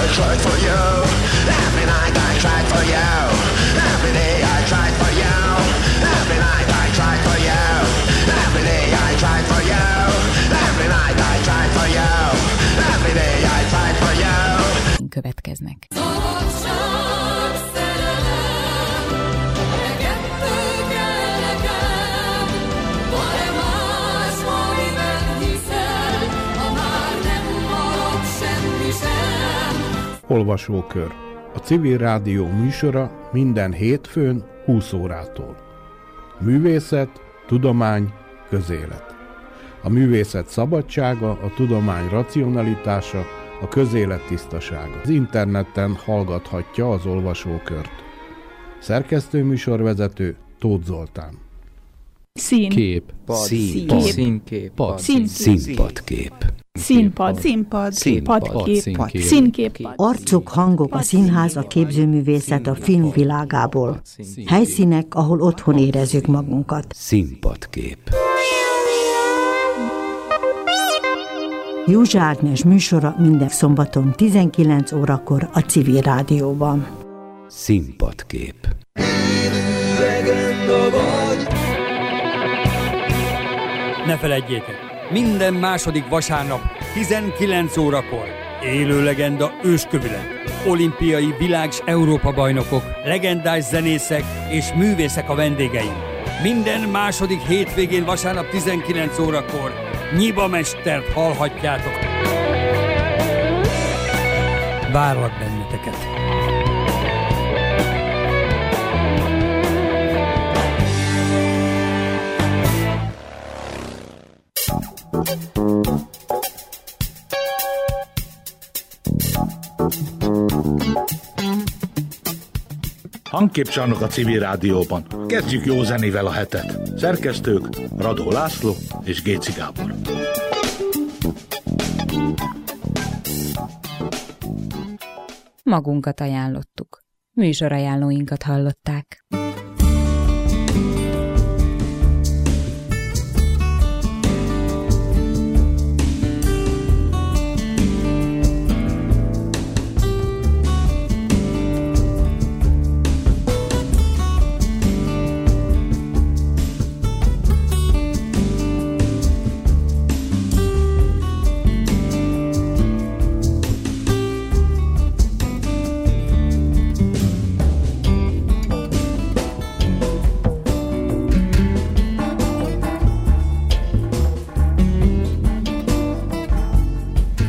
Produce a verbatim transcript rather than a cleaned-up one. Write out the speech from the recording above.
tried for you. Every night I tried for you. Every day I tried for you. Every night I tried for you. Every day I tried for you. Every night I tried for you. Every day I tried for you. Következnek. Olvasókör. A Civil Rádió műsora minden hétfőn húsz órától. Művészet, tudomány, közélet. A művészet szabadsága, a tudomány racionalitása, a közélet tisztasága. Az interneten hallgathatja az olvasókört. Szerkesztőműsorvezető Tóth Zoltán. Szín. Kép. Szín. Színkép. Pad. Szín. Színpadkép. Színpad. Színpad. Padkép. Színkép. Arcok, hangok, a színház, a képzőművészet a film világából. Helyszínek, ahol otthon érezzük magunkat. Színpadkép. Józsa Ágnes műsora minden szombaton tizenkilenc órakor a Civil Rádióban. Színpadkép. Ne feledjétek, minden második vasárnap tizenkilenc órakor élő legenda őskövület, olimpiai világ- s Európa-bajnokok, legendás zenészek és művészek a vendégeim. Minden második hétvégén vasárnap tizenkilenc órakor Nyiba mestert hallhatjátok. Várlak benneteket! Hangképcsarnok a Civil Rádióban. Kezdjük jó zenével a hetet. Szerkesztők Radó László és Géci Gábor. Magunkat ajánlottuk. Műsorajánlóinkat hallották.